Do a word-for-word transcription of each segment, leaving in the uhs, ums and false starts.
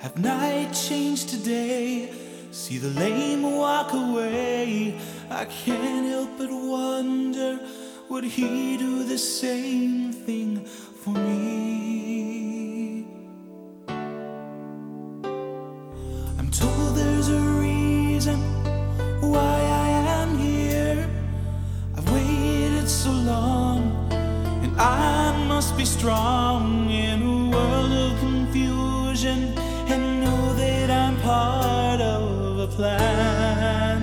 Have night change today? See the lame walk away. I can't help but wonder, would he do the same thing for me? I'm told there's a reason why I am here. I've waited so long, and I must be strong in a world of confusion, and know that I'm part of a plan.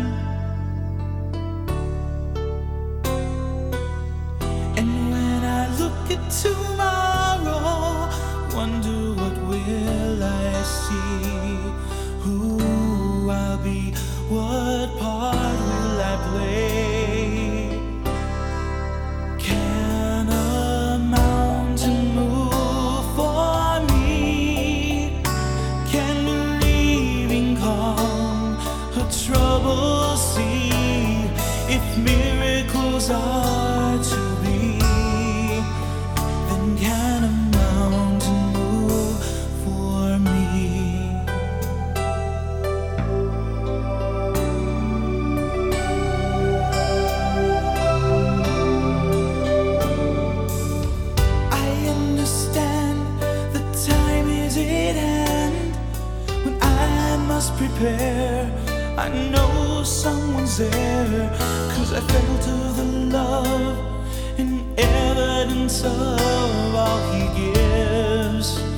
And when I look at tomorrow, wonder what will I see? Who I'll be, what part will I play? Can a mountain move for me? Can believing calm a troubled sea? If miracles are to be, then can a mountain move for me? I understand the time is at hand when I must prepare. I know someone's there, 'cause I felt of the love and evidence of all he gives.